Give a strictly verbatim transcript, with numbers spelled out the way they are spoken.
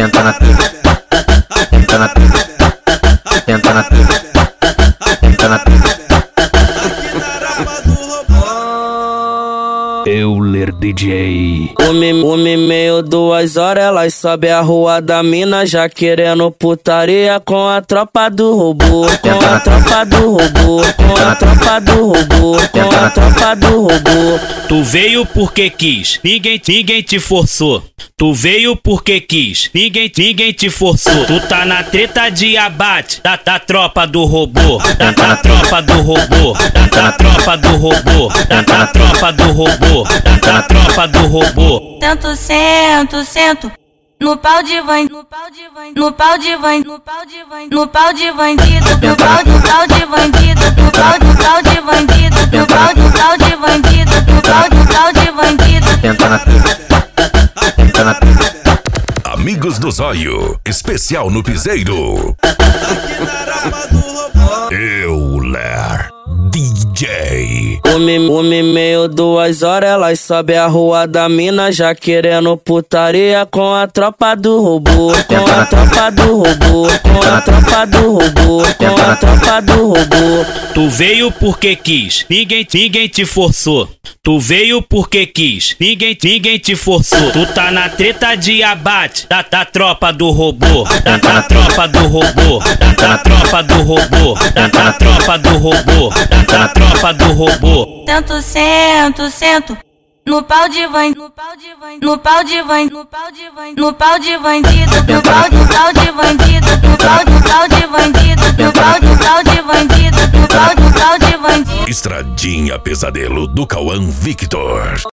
Senta na pica, senta na pica, senta na pica, senta na pica. Euler D J. Uma e meia, duas horas, elas sobe a rua da mina, já querendo putaria com a tropa do robô, com a tropa do robô, com a tropa do robô, com a tropa do robô. Tu veio porque quis, ninguém, ninguém te forçou. Tu veio porque quis, ninguém, ninguém te forçou. Tu tá na treta de abate da, da tropa do robô, da, da tropa do robô, da, da tropa do robô, da, da tropa do robô, da, da tropa do robô. Sento, sento, sento no pau de van, no pau de van, no pau de van, no pau de van, no pau de bandido, no pau, no pau de bandido, no pau, no pau de bandido, no pau, no pau de bandido, no pau, no pau de bandido. Senta na pica, senta na pica. Amigos do Zóio, especial no Piseiro. Euler D J. Uma e meia, duas horas, elas sobe a rua da mina, já querendo putaria com a tropa do robô, com a tropa do robô, com a tropa do robô, com a tropa do robô. Tu veio porque quis, ninguém, ninguém te forçou. Tu veio porque quis, ninguém, ninguém te forçou. Tu tá na treta de abate da, da tropa do robô, da, da tropa do robô, da, da tropa do robô, da, da tropa do robô, da, da tropa do robô. Sento, sento, sento no pau de van, no pau de van, no pau de van, no pau de van, no pau de bandido, no pau, no pau de bandido, no pau, no pau de bandido, no pau, no pau de bandido, no pau, no pau de bandido. Estradinha Pesadelo do Cauã Victor.